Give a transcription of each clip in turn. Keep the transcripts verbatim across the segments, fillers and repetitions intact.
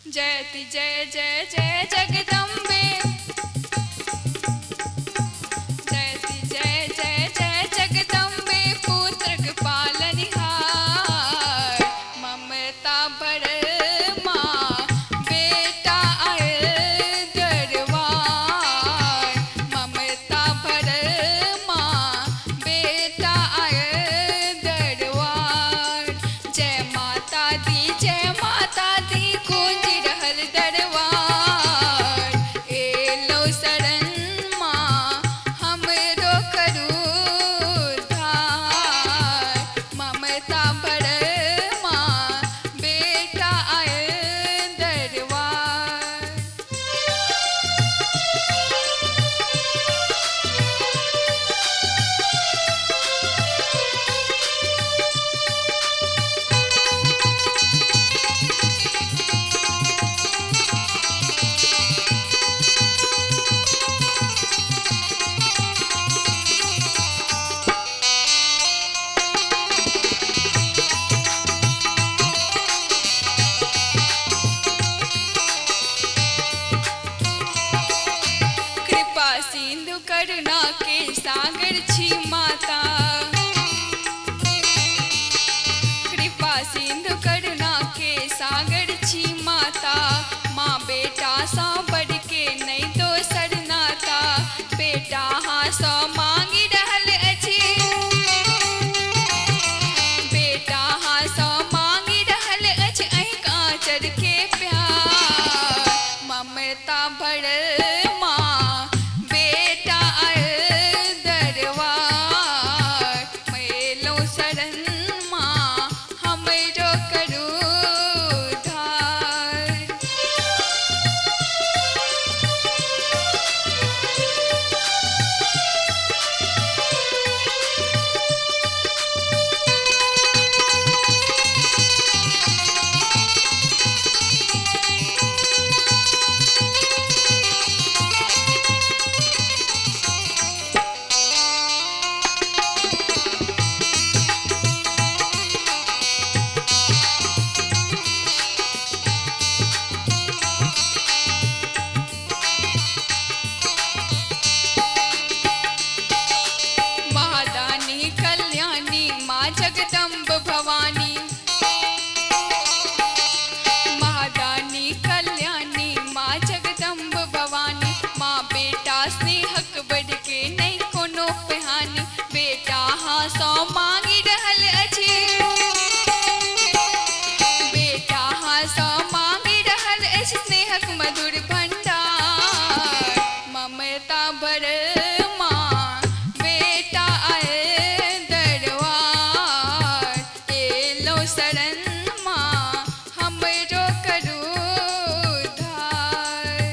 जयति जय जय जय जगदम्बे, जयति जय जय जय जगदम्बे, पुत्रक पालनहार। ममता भर माँ बेटा आए दरबार, ममता भर माँ बेटा आए दरबार। जय माता दी जय माता दी गूंज रहल दरबार। एलो शरण माँ हमरो करू उद्धार, ममता भर माँ बेटा आए दरबार। कृपा सिंधु करुणा के सागर छी माता, कृपा सिंधु करुणा के सागर छी माता। माँ बेटा सा बढ़ के नहीं दोसर नाता, बेटा हाँ सौ मांगी रहल अछि, बेटा हाँ सौ मांगी रहल अछि अहि कांचर के प्यार। ममता भर माँ बेटा आए दरबार, मेलो शरण माँ हमरो करू उद्धार। महादानी कल्याणी माँ जगदम्ब भवानी, महादानी कल्याणी माँ जगदम्ब भवानी। माँ बेटा स्नेहक बढ़ के नहीं कोनो पेहानी, बेटा हाँ सौ मांगी रहल अछि, बेटा हाँ सौ मांगी रहल अछि स्नेहक मधुर भंडार। ममता भर माँ बेटा आए दरबार, एलो शरण माँ हमरो करू उद्धार।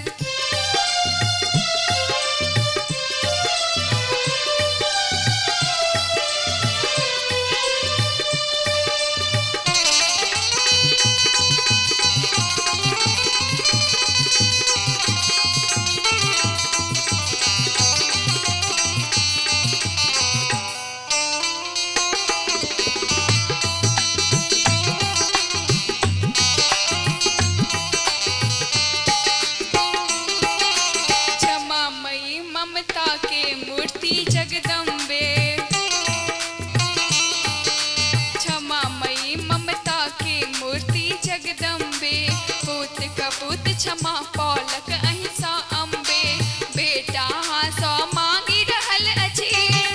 क्षमामयी ममता के मूर्ति जगदम्बे, क्षमामयी ममता के मूर्ति जगदम्बे। पूत कपूत क्षमा पौलक अहिंसा अम्बे, बेटा हाँ सौ मांगी रहल अछि,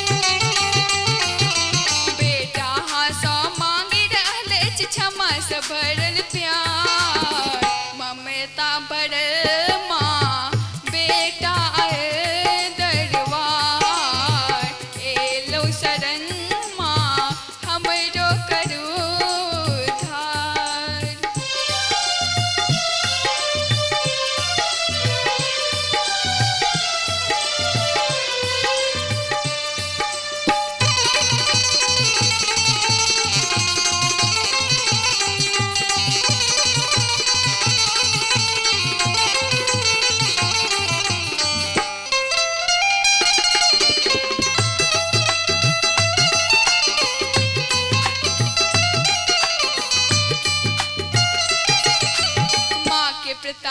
बेटा हाँ सौ मांगी रहल अछि क्षमा से भरल प्यार। ममता भर माँ बेटा आए दरबार, एलो शरण माँ हमरो करू उद्धार।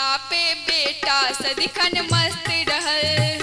पे बेटा सदिखन मस्त रहल।